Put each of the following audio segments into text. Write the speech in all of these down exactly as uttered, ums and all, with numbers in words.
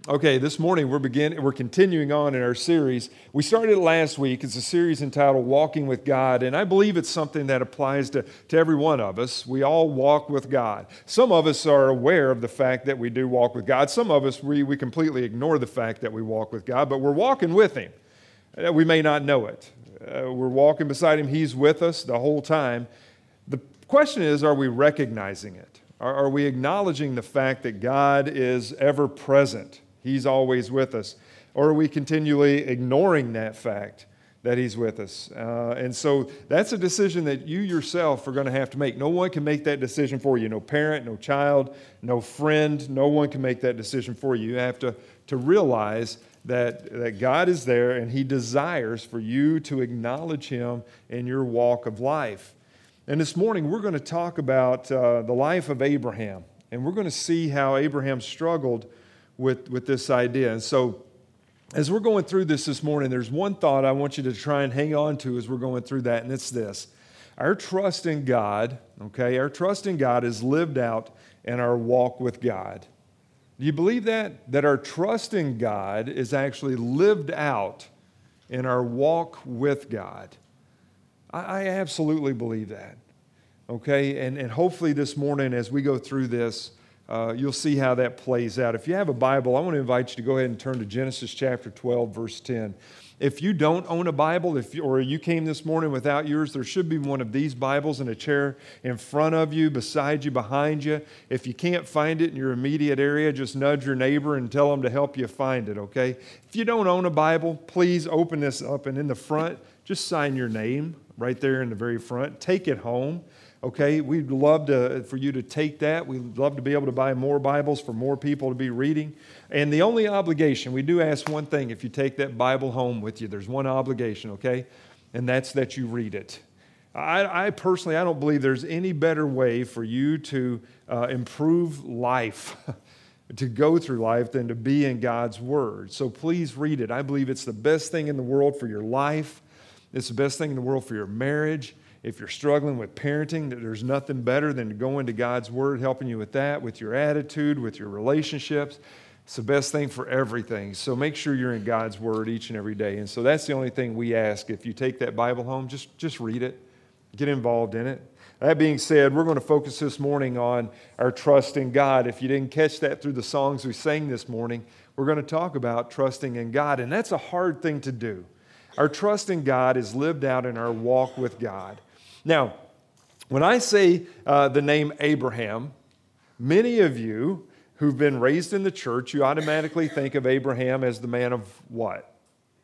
Okay, this morning we're begin we're continuing on in our series. We started it last week. It's a series entitled Walking with God, and I believe it's something that applies to, to every one of us. We all walk with God. Some of us are aware of the fact that we do walk with God. Some of us, we, we completely ignore the fact that we walk with God, but we're walking with Him. Uh, We may not know it. Uh, we're walking beside Him. He's with us the whole time. The question is, are we recognizing it? Are, are we acknowledging the fact that God is ever present? He's always with us. Or are we continually ignoring that fact that He's with us? Uh, and so that's a decision that you yourself are going to have to make. No one can make that decision for you. No parent, no child, no friend. No one can make that decision for you. You have to, to realize that, that God is there and He desires for you to acknowledge Him in your walk of life. And this morning we're going to talk about uh, the life of Abraham. And we're going to see how Abraham struggled with, with this idea. And so as we're going through this this morning, there's one thought I want you to try and hang on to as we're going through that, and it's this. Our trust in God, okay, our trust in God is lived out in our walk with God. Do you believe that? That our trust in God is actually lived out in our walk with God. I, I absolutely believe that, okay? And, and hopefully this morning as we go through this, Uh, you'll see how that plays out. If you have a Bible, I want to invite you to go ahead and turn to Genesis chapter twelve, verse ten. If you don't own a Bible, if you, or you came this morning without yours, there should be one of these Bibles in a chair in front of you, beside you, behind you. If you can't find it in your immediate area, just nudge your neighbor and tell them to help you find it, okay? If you don't own a Bible, please open this up, and in the front, just sign your name right there in the very front. Take it home. Okay, we'd love to, for you to take that. We'd love to be able to buy more Bibles for more people to be reading. And the only obligation, we do ask one thing if you take that Bible home with you. There's one obligation, okay? And that's that you read it. I, I personally, I don't believe there's any better way for you to uh, improve life, to go through life, than to be in God's Word. So please read it. I believe it's the best thing in the world for your life. It's the best thing in the world for your marriage. If you're struggling with parenting, there's nothing better than to go into God's Word, helping you with that, with your attitude, with your relationships. It's the best thing for everything. So make sure you're in God's Word each and every day. And so that's the only thing we ask. If you take that Bible home, just, just read it. Get involved in it. That being said, we're going to focus this morning on our trust in God. If you didn't catch that through the songs we sang this morning, we're going to talk about trusting in God. And that's a hard thing to do. Our trust in God is lived out in our walk with God. Now, when I say uh, the name Abraham, many of you who've been raised in the church, you automatically think of Abraham as the man of what?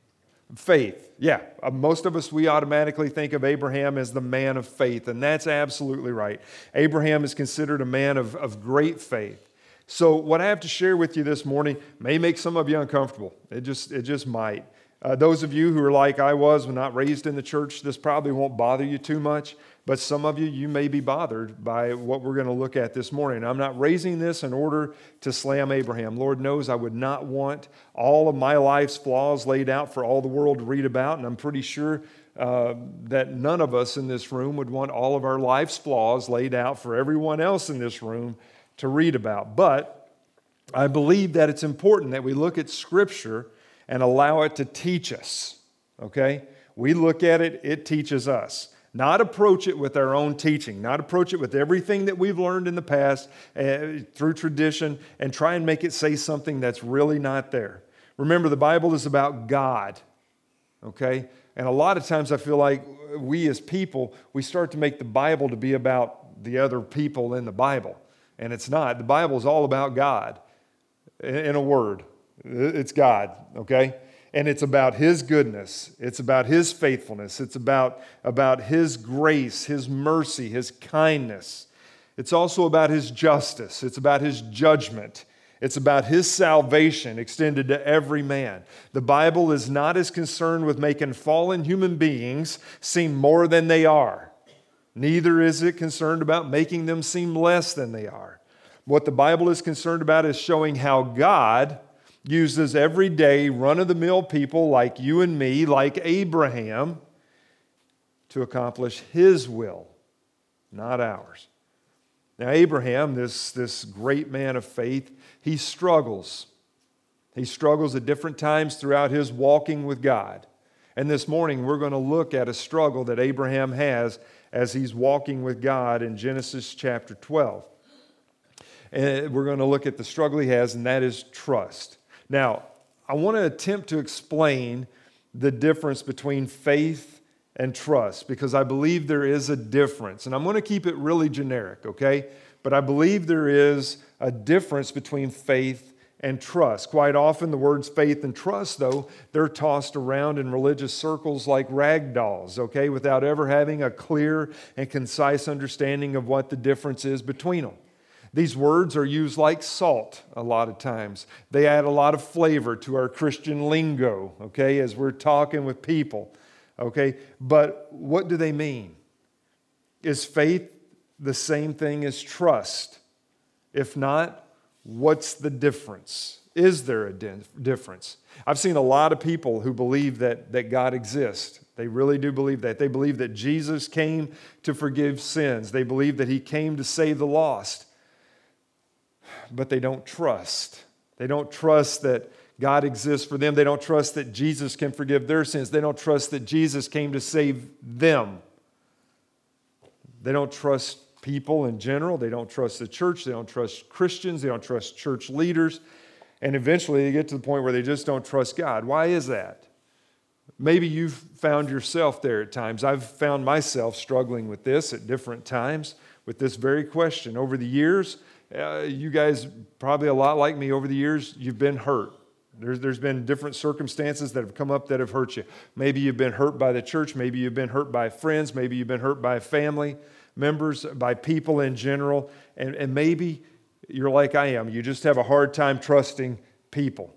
Faith. Yeah, uh, most of us, we automatically think of Abraham as the man of faith, and that's absolutely right. Abraham is considered a man of, of great faith. So what I have to share with you this morning may make some of you uncomfortable. It just, it just might. Uh, those of you who are like I was, when not raised in the church, this probably won't bother you too much. But some of you, you may be bothered by what we're going to look at this morning. I'm not raising this in order to slam Abraham. Lord knows I would not want all of my life's flaws laid out for all the world to read about. And I'm pretty sure uh, that none of us in this room would want all of our life's flaws laid out for everyone else in this room to read about. But I believe that it's important that we look at Scripture and allow it to teach us, okay? We look at it, it teaches us. Not approach it with our own teaching, not approach it with everything that we've learned in the past uh, through tradition and try and make it say something that's really not there. Remember, the Bible is about God, okay? And a lot of times I feel like we as people, we start to make the Bible to be about the other people in the Bible. And it's not. The Bible is all about God, in a word. It's God, okay? And it's about His goodness. It's about His faithfulness. It's about, about His grace, His mercy, His kindness. It's also about His justice. It's about His judgment. It's about His salvation extended to every man. The Bible is not as concerned with making fallen human beings seem more than they are. Neither is it concerned about making them seem less than they are. What the Bible is concerned about is showing how God uses everyday run-of-the-mill people like you and me, like Abraham, to accomplish His will, not ours. Now, Abraham, this, this great man of faith, he struggles. He struggles at different times throughout his walking with God. And this morning, we're going to look at a struggle that Abraham has as he's walking with God in Genesis chapter twelve. And we're going to look at the struggle he has, and that is trust. Now, I want to attempt to explain the difference between faith and trust, because I believe there is a difference. And I'm going to keep it really generic, okay? But I believe there is a difference between faith and trust. Quite often, the words faith and trust, though, they're tossed around in religious circles like rag dolls, okay, without ever having a clear and concise understanding of what the difference is between them. These words are used like salt a lot of times. They add a lot of flavor to our Christian lingo, okay, as we're talking with people, okay? But what do they mean? Is faith the same thing as trust? If not, what's the difference? Is there a di- difference? I've seen a lot of people who believe that, that God exists. They really do believe that. They believe that Jesus came to forgive sins. They believe that He came to save the lost. But they don't trust. They don't trust that God exists for them. They don't trust that Jesus can forgive their sins. They don't trust that Jesus came to save them. They don't trust people in general. They don't trust the church. They don't trust Christians. They don't trust church leaders. And eventually they get to the point where they just don't trust God. Why is that? Maybe you've found yourself there at times. I've found myself struggling with this at different times, with this very question. Over the years, uh, you guys, probably a lot like me, over the years, you've been hurt. There's, there's been different circumstances that have come up that have hurt you. Maybe you've been hurt by the church. Maybe you've been hurt by friends. Maybe you've been hurt by family members, by people in general. And, and maybe you're like I am. You just have a hard time trusting people.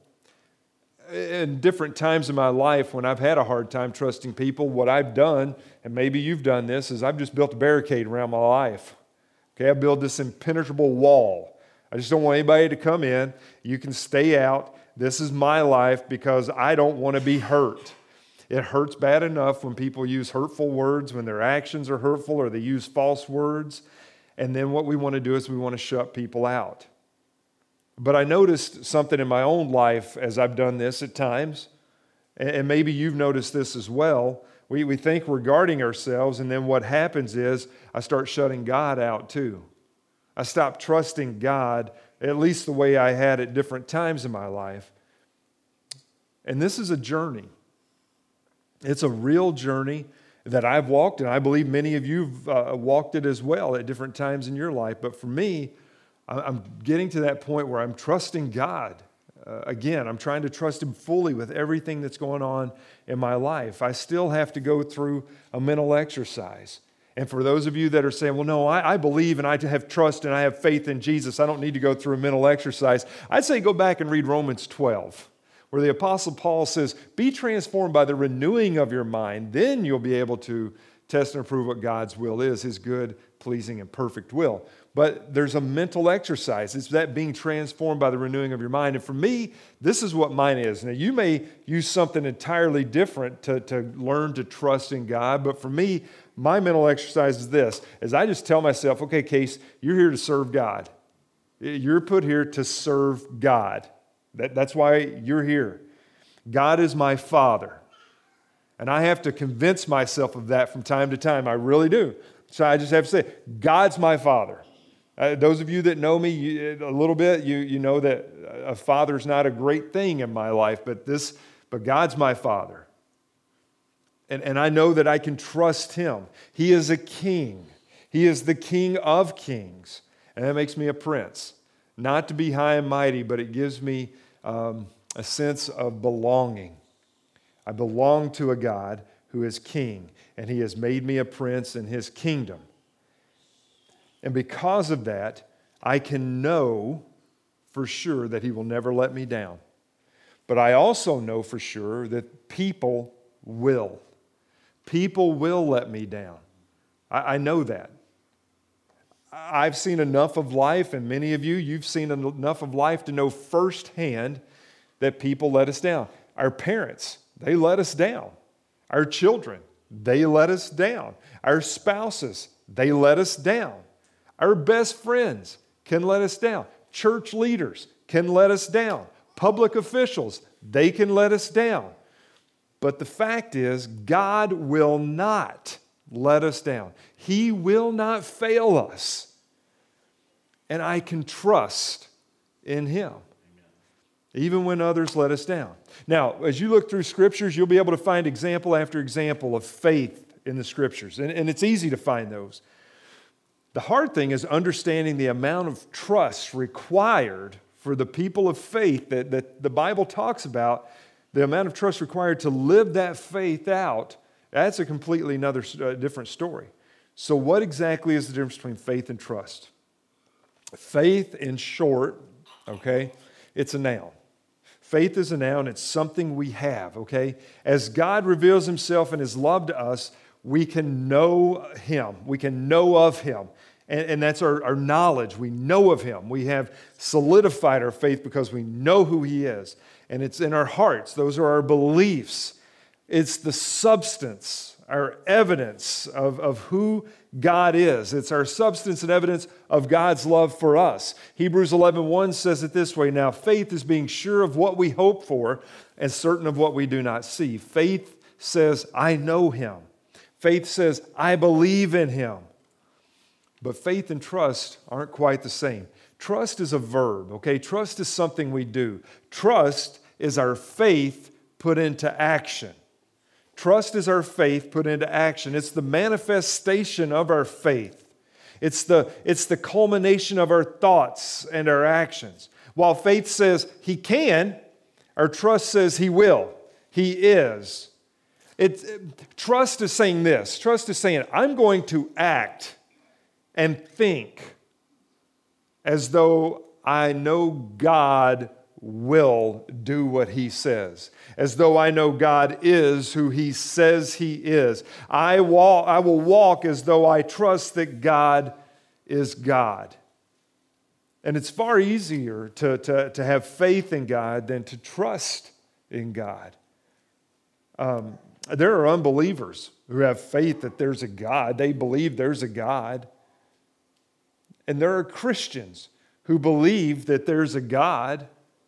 In different times in my life, when I've had a hard time trusting people, what I've done, and maybe you've done this, is I've just built a barricade around my life. Okay, I build this impenetrable wall. I just don't want anybody to come in. You can stay out. This is my life because I don't want to be hurt. It hurts bad enough when people use hurtful words, when their actions are hurtful or they use false words. And then what we want to do is we want to shut people out. But I noticed something in my own life as I've done this at times, and maybe you've noticed this as well. We, we think we're guarding ourselves, and then what happens is I start shutting God out too. I stop trusting God, at least the way I had at different times in my life. And this is a journey. It's a real journey that I've walked, and I believe many of you've uh, walked it as well at different times in your life. But for me, I'm getting to that point where I'm trusting God. Uh, again, I'm trying to trust Him fully with everything that's going on in my life. I still have to go through a mental exercise. And for those of you that are saying, well, no, I, I believe and I have trust and I have faith in Jesus, I don't need to go through a mental exercise, I'd say go back and read Romans twelve, where the Apostle Paul says, be transformed by the renewing of your mind. Then you'll be able to test and approve what God's will is, His good, pleasing, and perfect will. But there's a mental exercise. It's that being transformed by the renewing of your mind. And for me, this is what mine is. Now, you may use something entirely different to, to learn to trust in God. But for me, my mental exercise is this, is I just tell myself, okay, Case, you're here to serve God. You're put here to serve God. That, that's why you're here. God is my Father. And I have to convince myself of that from time to time. I really do. So I just have to say, God's my Father. Uh, those of you that know me you, a little bit, you, you know that a father's not a great thing in my life, but this, but God's my Father. And, and I know that I can trust Him. He is a king. He is the King of kings. And that makes me a prince. Not to be high and mighty, but it gives me um, a sense of belonging. I belong to a God who is king, and He has made me a prince in His kingdom. And because of that, I can know for sure that He will never let me down. But I also know for sure that people will. People will let me down. I, I know that. I've seen enough of life, and many of you, you've seen enough of life to know firsthand that people let us down. Our parents, they let us down. Our children, they let us down. Our spouses, they let us down. Our best friends can let us down. Church leaders can let us down. public officials, they can let us down. But the fact is, God will not let us down. He will not fail us. And I can trust in Him, even when others let us down. Now, as you look through Scriptures, you'll be able to find example after example of faith in the Scriptures. And, and it's easy to find those. The hard thing is understanding the amount of trust required for the people of faith that, that the Bible talks about, the amount of trust required to live that faith out. That's a completely another uh, different story. So what exactly is the difference between faith and trust? Faith, in short, okay, it's a noun. Faith is a noun. It's something we have, okay? As God reveals Himself and His love to us, we can know Him. We can know of Him. And, and that's our, our knowledge. We know of Him. We have solidified our faith because we know who He is. And it's in our hearts. Those are our beliefs. It's the substance, our evidence of, of who God is. It's our substance and evidence of God's love for us. Hebrews eleven one says it this way, now faith is being sure of what we hope for and certain of what we do not see. Faith says, I know Him. Faith says, I believe in Him. But faith and trust aren't quite the same. Trust is a verb, okay? Trust is something we do. Trust is our faith put into action. Trust is our faith put into action. It's the manifestation of our faith. It's the, it's the culmination of our thoughts and our actions. While faith says He can, our trust says He will. He is. It, it, trust is saying this. Trust is saying, I'm going to act and think as though I know God will do what He says, as though I know God is who He says He is. I walk, I will walk as though I trust that God is God. And it's far easier to, to, to have faith in God than to trust in God. Um, there are unbelievers who have faith that there's a God. They believe there's a God. And there are Christians who believe that there's a God.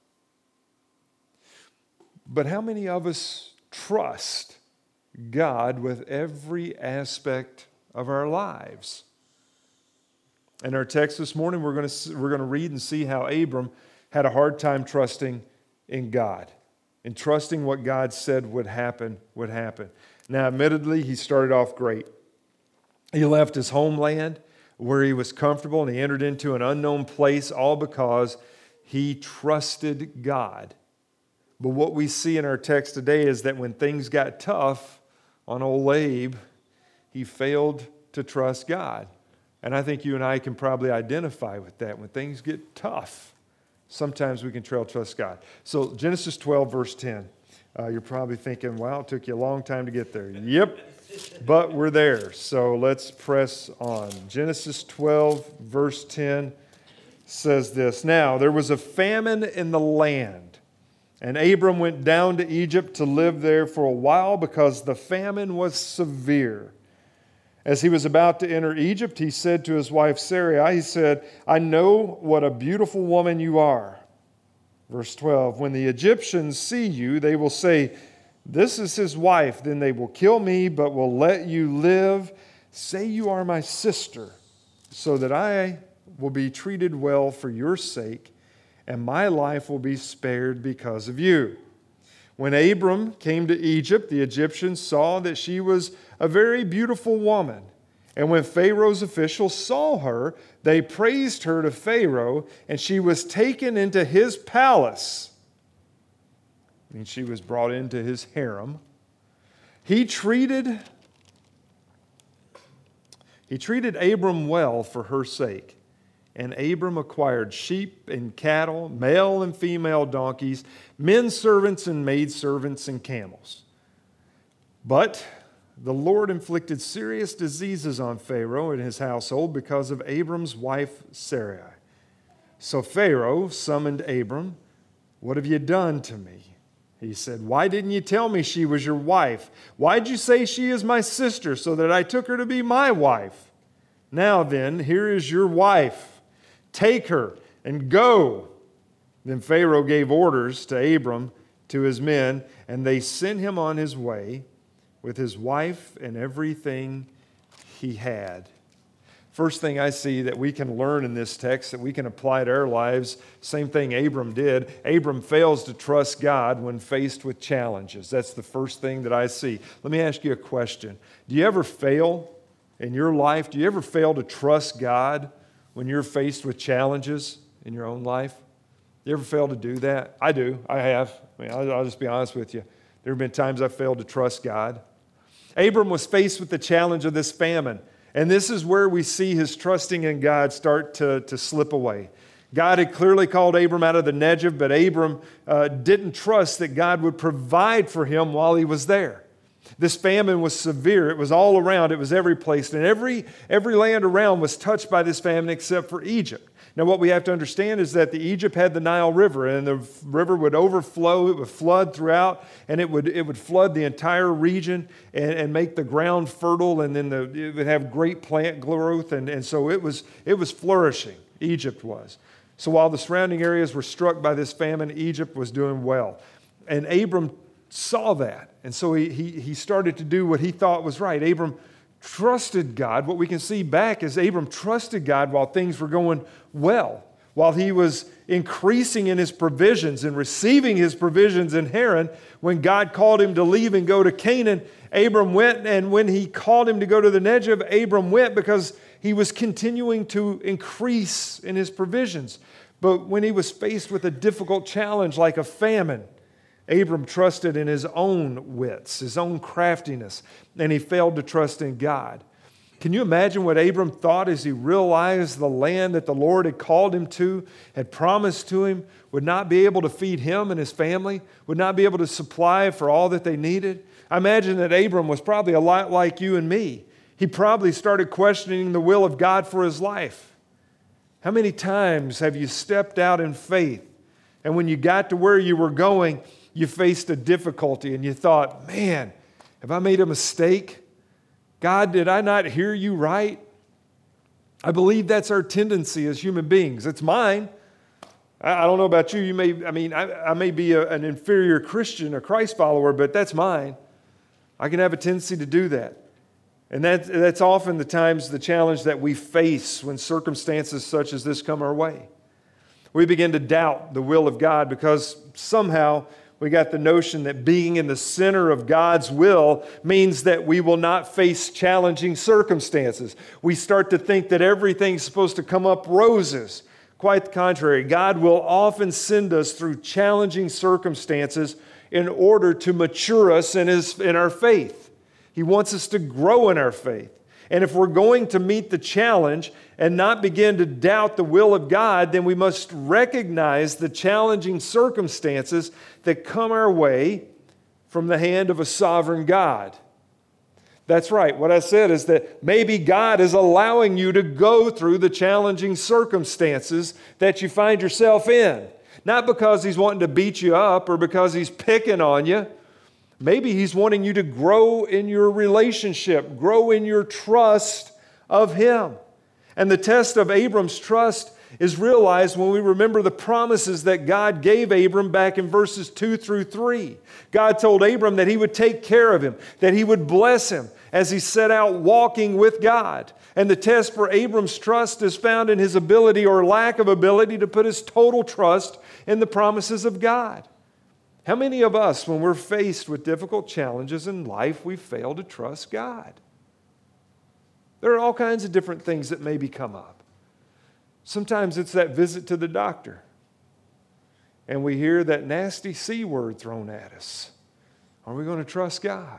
But how many of us trust God with every aspect of our lives? In our text this morning, we're going to, we're going to read and see how Abram had a hard time trusting in God and trusting what God said would happen, would happen. Now, admittedly, he started off great. He left his homeland where he was comfortable and he entered into an unknown place, all because he trusted God. But what we see in our text today is that when things got tough on old Abe, he failed to trust God. And I think you and I can probably identify with that. When things get tough, sometimes we can trail trust God. So Genesis twelve, verse ten. Uh, you're probably thinking, wow, it took you a long time to get there. Yep, but we're there. So let's press on. Genesis twelve, verse ten says this. Now, there was a famine in the land, and Abram went down to Egypt to live there for a while because the famine was severe. As he was about to enter Egypt, he said to his wife Sarai, he said, I know what a beautiful woman you are. Verse twelve, when the Egyptians see you, they will say, this is his wife. Then they will kill me, but will let you live. Say you are my sister, so that I will be treated well for your sake, and my life will be spared because of you. When Abram came to Egypt, the Egyptians saw that she was a very beautiful woman. And when Pharaoh's officials saw her, they praised her to Pharaoh, and she was taken into his palace. I mean, she was brought into his harem. He treated, he treated Abram well for her sake. And Abram acquired sheep and cattle, male and female donkeys, men servants and maid servants and camels. But the Lord inflicted serious diseases on Pharaoh and his household because of Abram's wife Sarai. So Pharaoh summoned Abram. What have you done to me? He said, why didn't you tell me she was your wife? Why'd you say she is my sister so that I took her to be my wife? Now then, here is your wife. Take her and go. Then Pharaoh gave orders to Abram, to his men, and they sent him on his way with his wife and everything he had. First thing I see that we can learn in this text that we can apply to our lives, same thing Abram did. Abram fails to trust God when faced with challenges. That's the first thing that I see. Let me ask you a question. Do you ever fail in your life? Do you ever fail to trust God when you're faced with challenges in your own life? You ever fail to do that? I do. I have. I mean, I'll, I'll just be honest with you. There have been times I've failed to trust God. Abram was faced with the challenge of this famine. And this is where we see his trusting in God start to, to slip away. God had clearly called Abram out of the Negev, but Abram uh, didn't trust that God would provide for him while he was there. This famine was severe. It was all around. It was every place. And every, every land around was touched by this famine except for Egypt. Now, what we have to understand is that the Egypt had the Nile River, and the river would overflow, it would flood throughout, and it would, it would flood the entire region and, and make the ground fertile, and then the, it would have great plant growth, and, and so it was, it was flourishing, Egypt was. So while the surrounding areas were struck by this famine, Egypt was doing well. And Abram saw that, and so he, he, he started to do what he thought was right. Abram trusted God. What we can see back is Abram trusted God while things were going well, while he was increasing in his provisions and receiving his provisions in Haran. When God called him to leave and go to Canaan, Abram went, and when he called him to go to the Negev, Abram went because he was continuing to increase in his provisions. But when he was faced with a difficult challenge like a famine, Abram trusted in his own wits, his own craftiness, and he failed to trust in God. Can you imagine what Abram thought as he realized the land that the Lord had called him to, had promised to him, would not be able to feed him and his family, would not be able to supply for all that they needed? I imagine that Abram was probably a lot like you and me. He probably started questioning the will of God for his life. How many times have you stepped out in faith, and when you got to where you were going, you faced a difficulty and you thought, man, have I made a mistake? God, did I not hear you right? I believe that's our tendency as human beings. It's mine. I, I don't know about you. You may, I mean, I, I may be a, an inferior Christian, a Christ follower, but that's mine. I can have a tendency to do that. And that, that's often the times the challenge that we face when circumstances such as this come our way. We begin to doubt the will of God because somehow we got the notion that being in the center of God's will means that we will not face challenging circumstances. We start to think that everything's supposed to come up roses. Quite the contrary. God will often send us through challenging circumstances in order to mature us in, his, in our faith. He wants us to grow in our faith. And if we're going to meet the challenge and not begin to doubt the will of God, then we must recognize the challenging circumstances that come our way from the hand of a sovereign God. That's right. What I said is that maybe God is allowing you to go through the challenging circumstances that you find yourself in. Not because He's wanting to beat you up or because He's picking on you. Maybe He's wanting you to grow in your relationship, grow in your trust of Him. And the test of Abram's trust is realized when we remember the promises that God gave Abram back in verses two through three. God told Abram that He would take care of him, that He would bless him as he set out walking with God. And the test for Abram's trust is found in his ability or lack of ability to put his total trust in the promises of God. How many of us, when we're faced with difficult challenges in life, we fail to trust God? There are all kinds of different things that maybe come up. Sometimes it's that visit to the doctor, and we hear that nasty C word thrown at us. Are we going to trust God?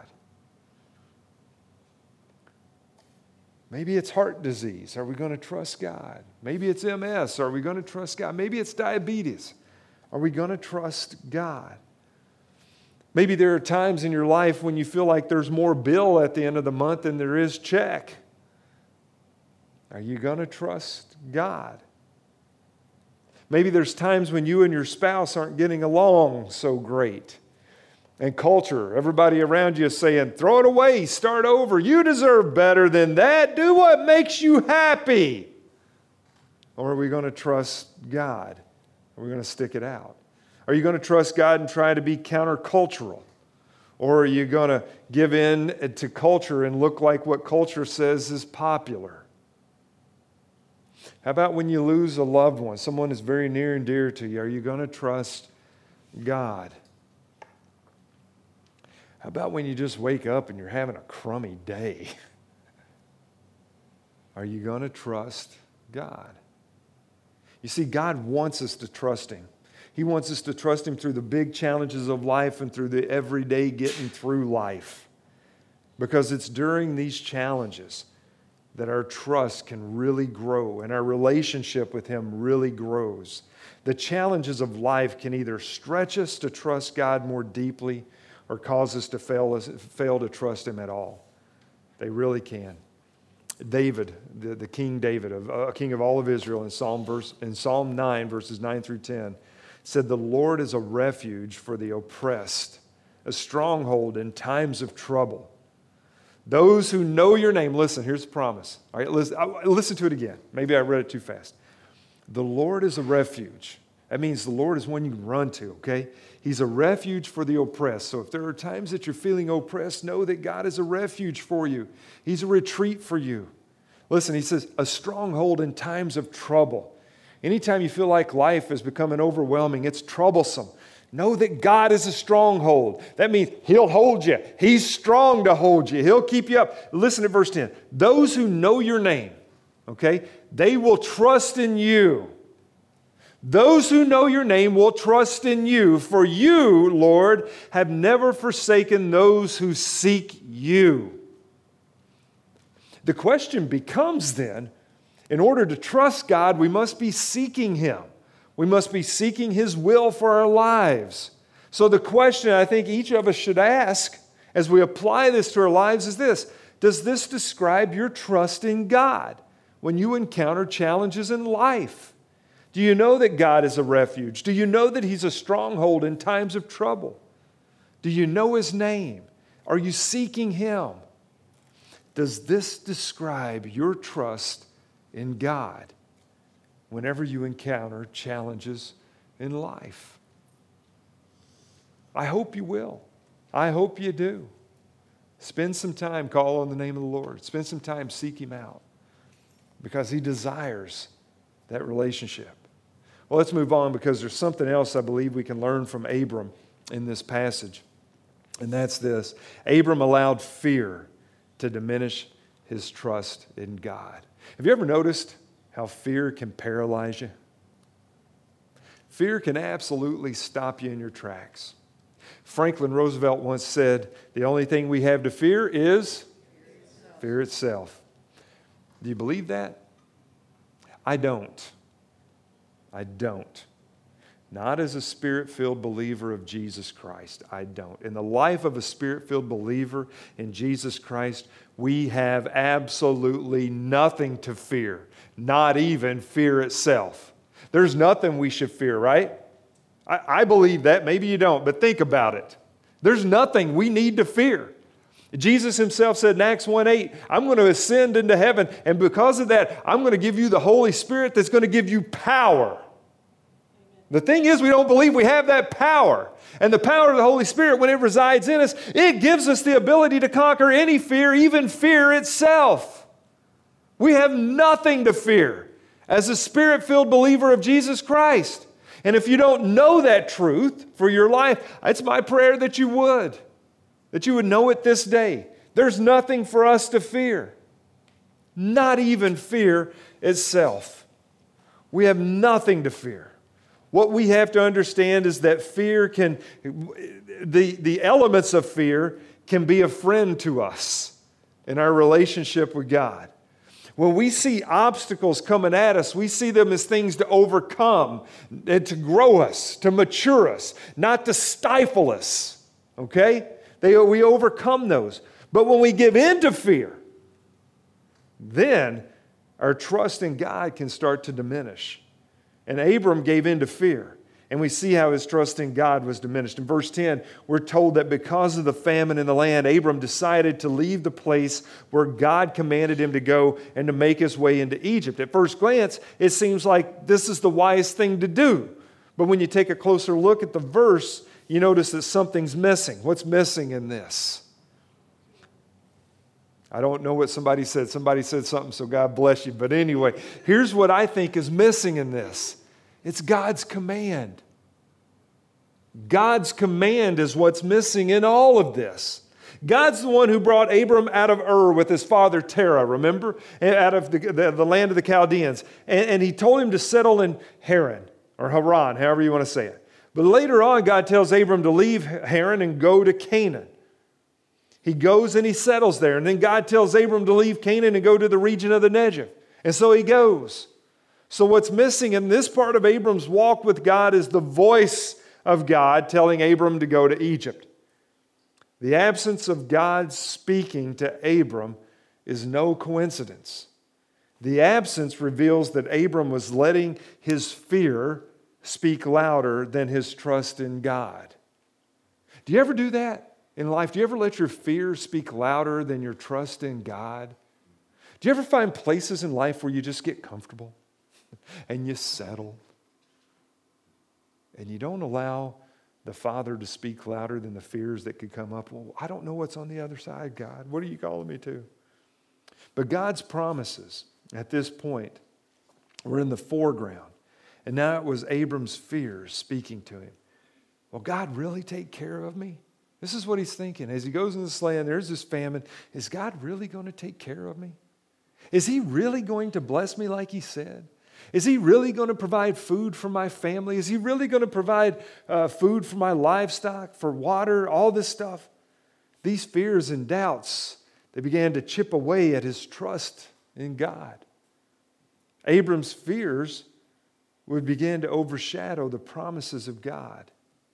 Maybe it's heart disease. Are we going to trust God? Maybe it's M S. Are we going to trust God? Maybe it's diabetes. Are we going to trust God? Maybe there are times in your life when you feel like there's more bill at the end of the month than there is check. Are you going to trust God? Maybe there's times when you and your spouse aren't getting along so great. And culture, everybody around you is saying, throw it away, start over. You deserve better than that. Do what makes you happy. Or are we going to trust God Or are we going to stick it out? Are you going to trust God and try to be countercultural? Or are you going to give in to culture and look like what culture says is popular? How about when you lose a loved one, someone is very near and dear to you? Are you going to trust God? How about when you just wake up and you're having a crummy day? Are you going to trust God? You see, God wants us to trust Him. He wants us to trust Him through the big challenges of life and through the everyday getting through life. Because it's during these challenges that our trust can really grow and our relationship with Him really grows. The challenges of life can either stretch us to trust God more deeply or cause us to fail, fail to trust Him at all. They really can. David, the, the King David, a uh, king of all of Israel, in Psalm, verse, in Psalm nine, verses nine through ten, said, "The Lord is a refuge for the oppressed, a stronghold in times of trouble. Those who know your name," listen, here's the promise. All right, listen, listen to it again. Maybe I read it too fast. The Lord is a refuge. That means the Lord is one you can run to, okay? He's a refuge for the oppressed. So if there are times that you're feeling oppressed, know that God is a refuge for you. He's a retreat for you. Listen, he says, a stronghold in times of trouble. Anytime you feel like life is becoming overwhelming, it's troublesome, know that God is a stronghold. That means He'll hold you. He's strong to hold you. He'll keep you up. Listen to verse ten. Those who know your name, okay, they will trust in you. Those who know your name will trust in you, for you, Lord, have never forsaken those who seek you. The question becomes then, in order to trust God, we must be seeking Him. We must be seeking His will for our lives. So the question I think each of us should ask as we apply this to our lives is this: does this describe your trust in God when you encounter challenges in life? Do you know that God is a refuge? Do you know that He's a stronghold in times of trouble? Do you know His name? Are you seeking Him? Does this describe your trust in God whenever you encounter challenges in life? I hope you will. I hope you do. Spend some time, call on the name of the Lord. Spend some time, seek Him out, because He desires that relationship. Well, let's move on, because there's something else I believe we can learn from Abram in this passage, and that's this. Abram allowed fear to diminish his trust in God. Have you ever noticed how fear can paralyze you? Fear can absolutely stop you in your tracks. Franklin Roosevelt once said, "The only thing we have to fear is fear itself." Do you believe that? I don't. I don't. Not as a Spirit-filled believer of Jesus Christ. I don't. In the life of a Spirit-filled believer in Jesus Christ, we have absolutely nothing to fear, not even fear itself. There's nothing we should fear, right? I, I believe that. Maybe you don't, but think about it. There's nothing we need to fear. Jesus Himself said in Acts one eight, "I'm going to ascend into heaven, and because of that, I'm going to give you the Holy Spirit that's going to give you power." The thing is, we don't believe we have that power. And the power of the Holy Spirit, when it resides in us, it gives us the ability to conquer any fear, even fear itself. We have nothing to fear as a Spirit-filled believer of Jesus Christ. And if you don't know that truth for your life, it's my prayer that you would. That you would know it this day. There's nothing for us to fear. Not even fear itself. We have nothing to fear. What we have to understand is that fear can, the, the elements of fear can be a friend to us in our relationship with God. When we see obstacles coming at us, we see them as things to overcome and to grow us, to mature us, not to stifle us. Okay? They, we overcome those. But when we give in to fear, then our trust in God can start to diminish. And Abram gave in to fear. And we see how his trust in God was diminished. In verse ten, we're told that because of the famine in the land, Abram decided to leave the place where God commanded him to go and to make his way into Egypt. At first glance, it seems like this is the wise thing to do. But when you take a closer look at the verse, you notice that something's missing. What's missing in this? I don't know what somebody said. Somebody said something, so God bless you. But anyway, here's what I think is missing in this. It's God's command. God's command is what's missing in all of this. God's the one who brought Abram out of Ur with his father Terah, remember? Out of the, the, the land of the Chaldeans. And, and he told him to settle in Haran, or Haran, however you want to say it. But later on, God tells Abram to leave Haran and go to Canaan. He goes and he settles there. And then God tells Abram to leave Canaan and go to the region of the Negev. And so he goes. So what's missing in this part of Abram's walk with God is the voice of God telling Abram to go to Egypt. The absence of God speaking to Abram is no coincidence. The absence reveals that Abram was letting his fear speak louder than his trust in God. Do you ever do that in life? Do you ever let your fear speak louder than your trust in God? Do you ever find places in life where you just get comfortable and you settle and you don't allow the Father to speak louder than the fears that could come up? Well, I don't know what's on the other side, God. What are you calling me to? But God's promises at this point were in the foreground. And now it was Abram's fears speaking to him. Will God really take care of me? This is what he's thinking. As he goes in this land, there's this famine. Is God really going to take care of me? Is he really going to bless me like he said? Is he really going to provide food for my family? Is he really going to provide uh, food for my livestock, for water, all this stuff? These fears and doubts, they began to chip away at his trust in God. Abram's fears would begin to overshadow the promises of God.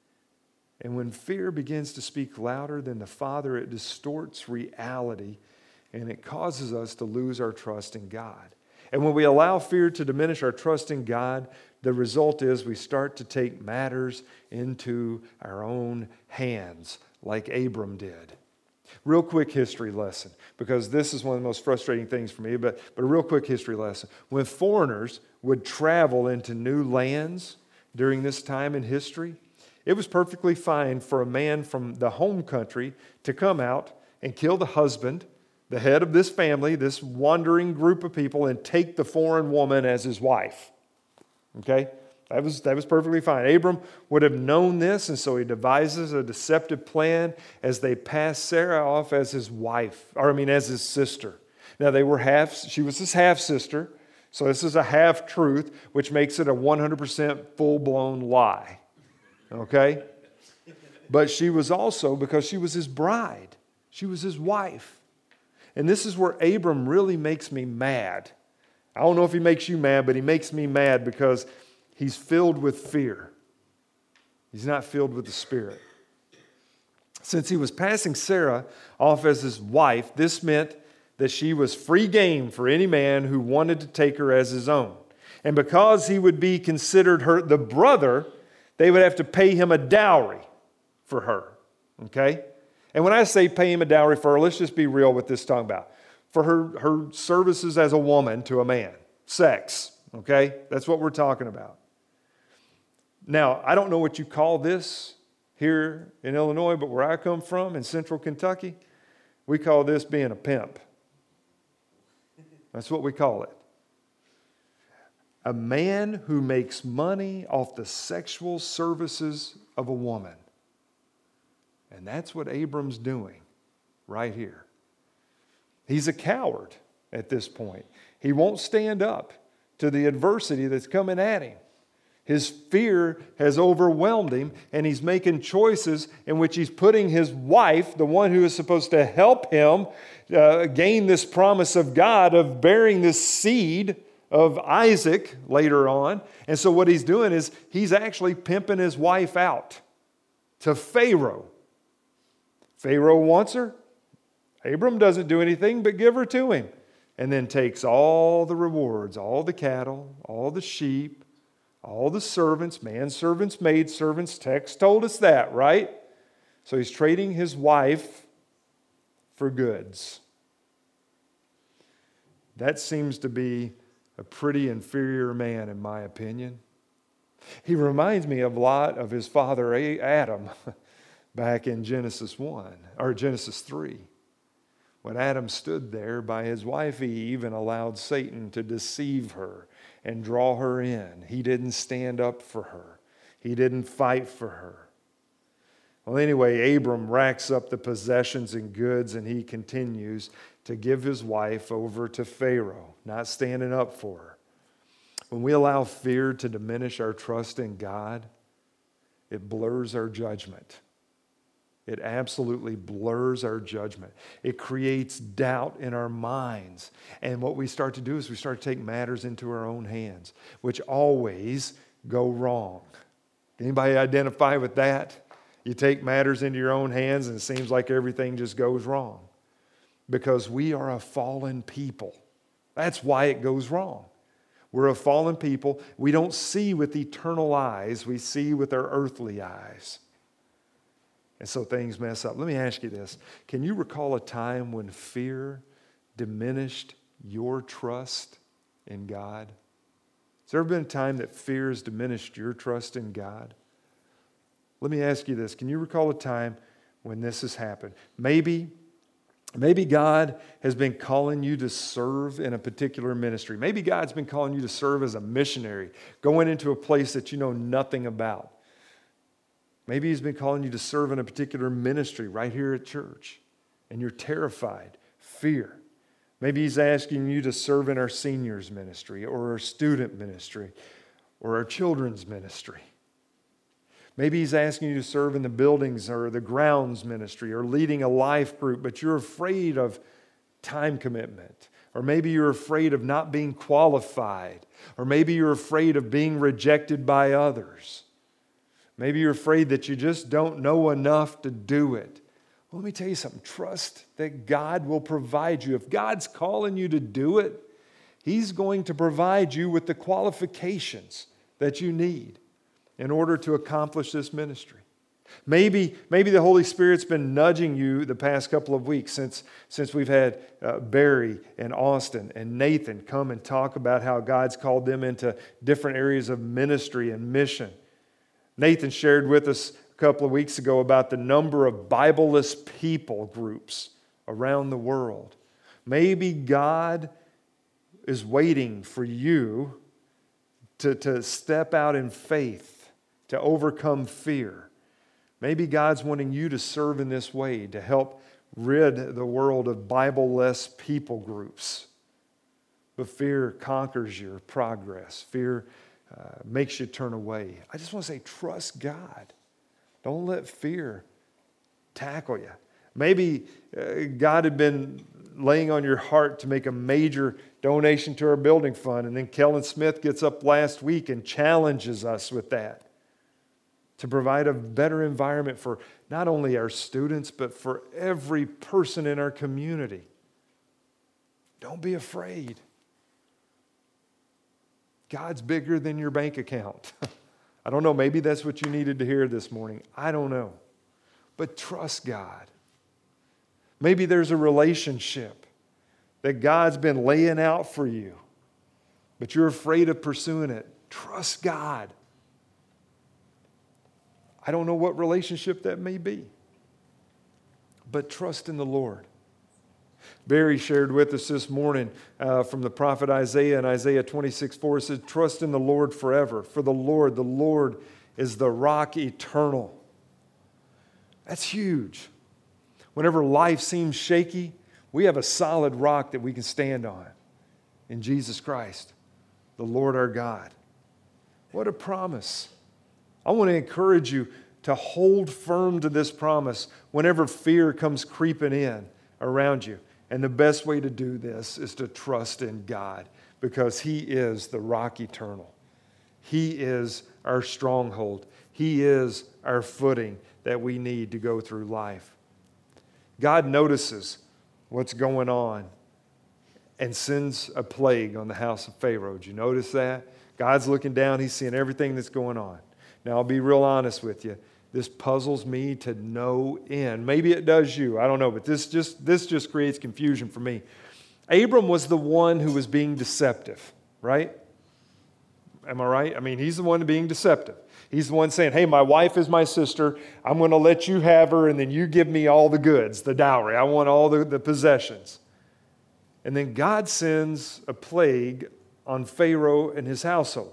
And when fear begins to speak louder than the Father, it distorts reality and it causes us to lose our trust in God. And when we allow fear to diminish our trust in God, the result is we start to take matters into our own hands, like Abram did. Real quick history lesson, because this is one of the most frustrating things for me, but, but a real quick history lesson. When foreigners would travel into new lands during this time in history, it was perfectly fine for a man from the home country to come out and kill the husband, the head of this family, this wandering group of people, and take the foreign woman as his wife. Okay? That was, that was perfectly fine. Abram would have known this, and so he devises a deceptive plan as they pass Sarah off as his wife, or I mean as his sister. Now they were half, she was his half-sister, so this is a half-truth, which makes it a one hundred percent full-blown lie. Okay? But she was also, because she was his bride, she was his wife. And this is where Abram really makes me mad. I don't know if he makes you mad, but he makes me mad because he's filled with fear. He's not filled with the Spirit. Since he was passing Sarah off as his wife, this meant that she was free game for any man who wanted to take her as his own. And because he would be considered her the brother, they would have to pay him a dowry for her. Okay? And when I say pay him a dowry for her, let's just be real with this talking about. For her, her services as a woman to a man. Sex. Okay? That's what we're talking about. Now, I don't know what you call this here in Illinois, but where I come from, in central Kentucky, we call this being a pimp. That's what we call it. A man who makes money off the sexual services of a woman. And that's what Abram's doing right here. He's a coward at this point. He won't stand up to the adversity that's coming at him. His fear has overwhelmed him, and he's making choices in which he's putting his wife, the one who is supposed to help him uh, gain this promise of God of bearing this seed of Isaac later on. And so what he's doing is he's actually pimping his wife out to Pharaoh. Pharaoh wants her. Abram doesn't do anything but give her to him, and then takes all the rewards, all the cattle, all the sheep, all the servants, manservants, maidservants. Text told us that, right? So he's trading his wife for goods. That seems to be a pretty inferior man, in my opinion. He reminds me of a lot of his father Adam back in Genesis one, or Genesis three. When Adam stood there by his wife Eve and allowed Satan to deceive her and draw her in, he didn't stand up for her. He didn't fight for her. Well, anyway, Abram racks up the possessions and goods, and he continues to give his wife over to Pharaoh, not standing up for her. When we allow fear to diminish our trust in God, it blurs our judgment. It absolutely blurs our judgment. It creates doubt in our minds. And what we start to do is we start to take matters into our own hands, which always go wrong. Anybody identify with that? You take matters into your own hands and it seems like everything just goes wrong. Because we are a fallen people. That's why it goes wrong. We're a fallen people. We don't see with eternal eyes. We see with our earthly eyes. And so things mess up. Let me ask you this. Can you recall a time when fear diminished your trust in God? Has there ever been a time that fear has diminished your trust in God? Let me ask you this. Can you recall a time when this has happened? Maybe, maybe God has been calling you to serve in a particular ministry. Maybe God's been calling you to serve as a missionary, going into a place that you know nothing about. Maybe He's been calling you to serve in a particular ministry right here at church, and you're terrified, fear. Maybe He's asking you to serve in our seniors ministry or our student ministry or our children's ministry. Maybe He's asking you to serve in the buildings or the grounds ministry or leading a life group, but you're afraid of time commitment. Or maybe you're afraid of not being qualified. Or maybe you're afraid of being rejected by others. Maybe you're afraid that you just don't know enough to do it. Well, let me tell you something. Trust that God will provide you. If God's calling you to do it, He's going to provide you with the qualifications that you need in order to accomplish this ministry. Maybe, maybe the Holy Spirit's been nudging you the past couple of weeks since, since we've had uh, Barry and Austin and Nathan come and talk about how God's called them into different areas of ministry and mission. Nathan shared with us a couple of weeks ago about the number of Bible-less people groups around the world. Maybe God is waiting for you to, to step out in faith, to overcome fear. Maybe God's wanting you to serve in this way to help rid the world of Bible-less people groups. But fear conquers your progress. Fear Uh, makes you turn away. I just want to say, trust God. Don't let fear tackle you. Maybe uh, God had been laying on your heart to make a major donation to our building fund, and then Kellen Smith gets up last week and challenges us with that to provide a better environment for not only our students, but for every person in our community. Don't be afraid. God's bigger than your bank account. I don't know, maybe that's what you needed to hear this morning. I don't know. But trust God. Maybe there's a relationship that God's been laying out for you, but you're afraid of pursuing it. Trust God. I don't know what relationship that may be, but trust in the Lord. Barry shared with us this morning uh, from the prophet Isaiah in Isaiah twenty-six four. It says, trust in the Lord forever. For the Lord, the Lord is the rock eternal. That's huge. Whenever life seems shaky, we have a solid rock that we can stand on in Jesus Christ, the Lord our God. What a promise. I want to encourage you to hold firm to this promise whenever fear comes creeping in around you. And the best way to do this is to trust in God, because He is the rock eternal. He is our stronghold. He is our footing that we need to go through life. God notices what's going on and sends a plague on the house of Pharaoh. Did you notice that? God's looking down. He's seeing everything that's going on. Now, I'll be real honest with you. This puzzles me to no end. Maybe it does you. I don't know, but this just this just creates confusion for me. Abram was the one who was being deceptive, right? Am I right? I mean, he's the one being deceptive. He's the one saying, hey, my wife is my sister. I'm going to let you have her, and then you give me all the goods, the dowry. I want all the, the possessions. And then God sends a plague on Pharaoh and his household.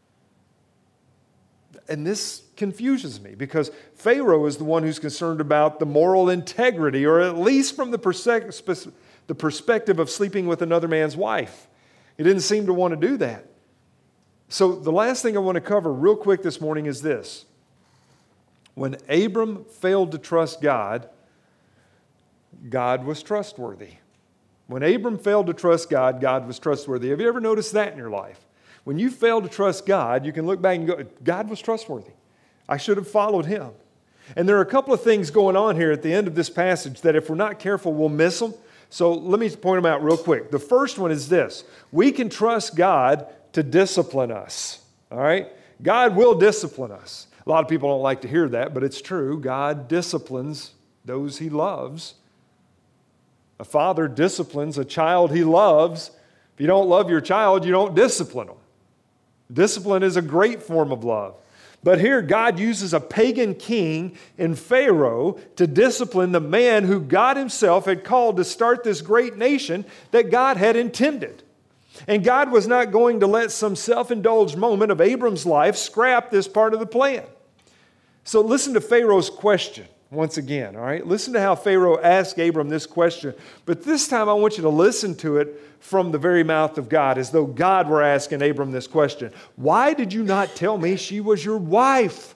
And this confuses me because Pharaoh is the one who's concerned about the moral integrity, or at least from the, persec- the perspective of sleeping with another man's wife. He didn't seem to want to do that. So the last thing I want to cover real quick this morning is this. When Abram failed to trust God, God was trustworthy. When Abram failed to trust God, God was trustworthy. Have you ever noticed that in your life? When you fail to trust God, you can look back and go, God was trustworthy. I should have followed him. And there are a couple of things going on here at the end of this passage that if we're not careful, we'll miss them. So let me point them out real quick. The first one is this. We can trust God to discipline us. All right? God will discipline us. A lot of people don't like to hear that, but it's true. God disciplines those he loves. A father disciplines a child he loves. If you don't love your child, you don't discipline them. Discipline is a great form of love. But here, God uses a pagan king in Pharaoh to discipline the man who God himself had called to start this great nation that God had intended. And God was not going to let some self-indulged moment of Abram's life scrap this part of the plan. So listen to Pharaoh's question once again, all right? Listen to how Pharaoh asked Abram this question. But this time I want you to listen to it from the very mouth of God, as though God were asking Abram this question. Why did you not tell me she was your wife?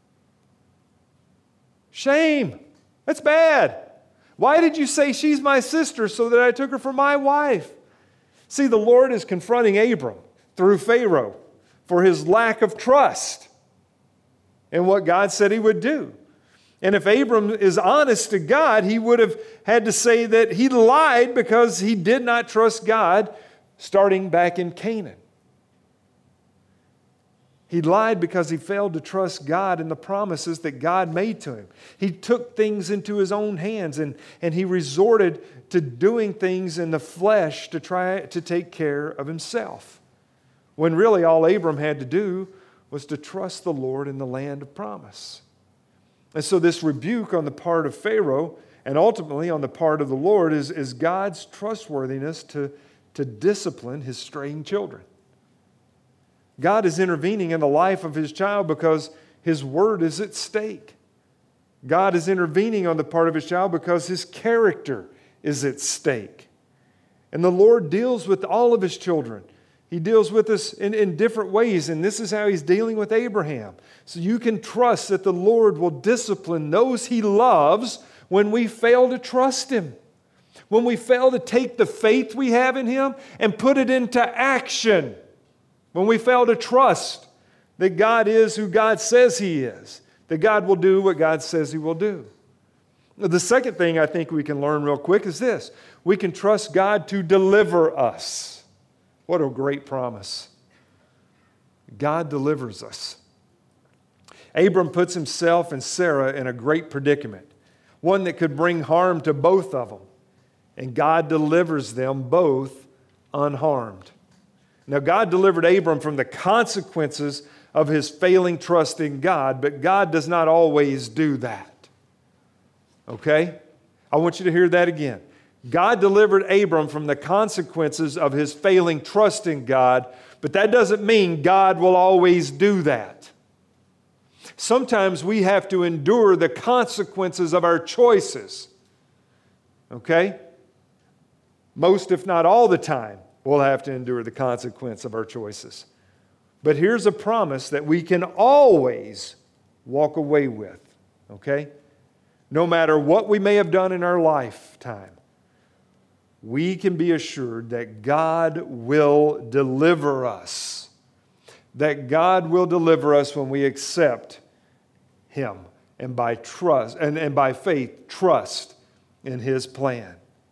Shame. That's bad. Why did you say she's my sister so that I took her for my wife? See, the Lord is confronting Abram through Pharaoh for his lack of trust in what God said he would do. And if Abram is honest to God, he would have had to say that he lied because he did not trust God starting back in Canaan. He lied because he failed to trust God and the promises that God made to him. He took things into his own hands and, and he resorted to doing things in the flesh to try to take care of himself. When really all Abram had to do was to trust the Lord in the land of promise. And so this rebuke on the part of Pharaoh and ultimately on the part of the Lord is, is God's trustworthiness to, to discipline his straying children. God is intervening in the life of his child because his word is at stake. God is intervening on the part of his child because his character is at stake. And the Lord deals with all of his children. He deals with us in, in different ways, and this is how he's dealing with Abraham. So you can trust that the Lord will discipline those he loves when we fail to trust him. When we fail to take the faith we have in him and put it into action. When we fail to trust that God is who God says he is. That God will do what God says he will do. The second thing I think we can learn real quick is this. We can trust God to deliver us. What a great promise. God delivers us. Abram puts himself and Sarah in a great predicament. One that could bring harm to both of them. And God delivers them both unharmed. Now, God delivered Abram from the consequences of his failing trust in God, but God does not always do that. Okay? I want you to hear that again. God delivered Abram from the consequences of his failing trust in God, but that doesn't mean God will always do that. Sometimes we have to endure the consequences of our choices. Okay? Most, if not all the time, we'll have to endure the consequence of our choices. But here's a promise that we can always walk away with. Okay? No matter what we may have done in our lifetime, we can be assured that God will deliver us. That God will deliver us when we accept him and by trust and, and by faith trust in his plan.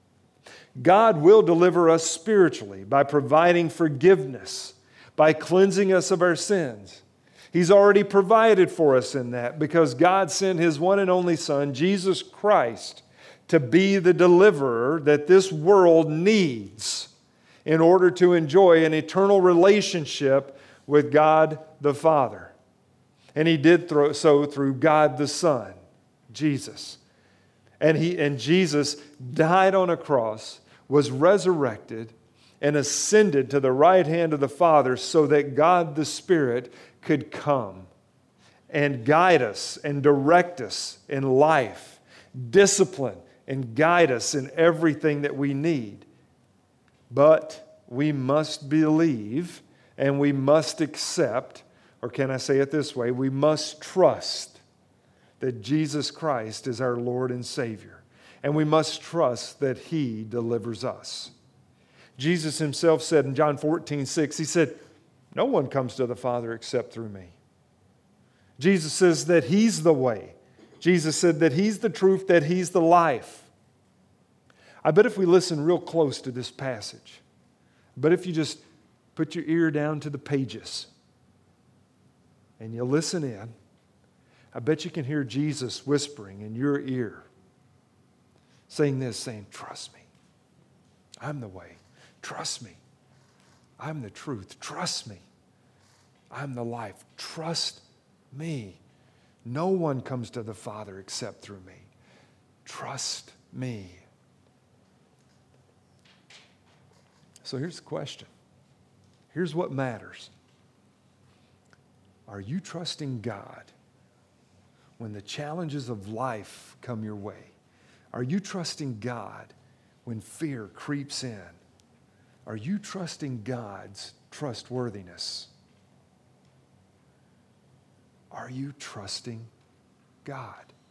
God will deliver us spiritually by providing forgiveness, by cleansing us of our sins. He's already provided for us in that because God sent his one and only Son, Jesus Christ, to be the deliverer that this world needs in order to enjoy an eternal relationship with God the Father. And he did so through God the Son, Jesus. And, he, and Jesus died on a cross, was resurrected, and ascended to the right hand of the Father so that God the Spirit could come and guide us and direct us in life, discipline and guide us in everything that we need. But we must believe and we must accept, or can I say it this way, we must trust that Jesus Christ is our Lord and Savior. And we must trust that He delivers us. Jesus Himself said in John fourteen six, He said, "No one comes to the Father except through me." Jesus says that He's the way. Jesus said that He's the truth, that He's the life. I bet if we listen real close to this passage, but if you just put your ear down to the pages and you listen in, I bet you can hear Jesus whispering in your ear, saying this, saying, "Trust me. I'm the way. Trust me. I'm the truth. Trust me. I'm the life. Trust me. No one comes to the Father except through me. Trust me." So here's the question. Here's what matters. Are you trusting God when the challenges of life come your way? Are you trusting God when fear creeps in? Are you trusting God's trustworthiness? Are you trusting God?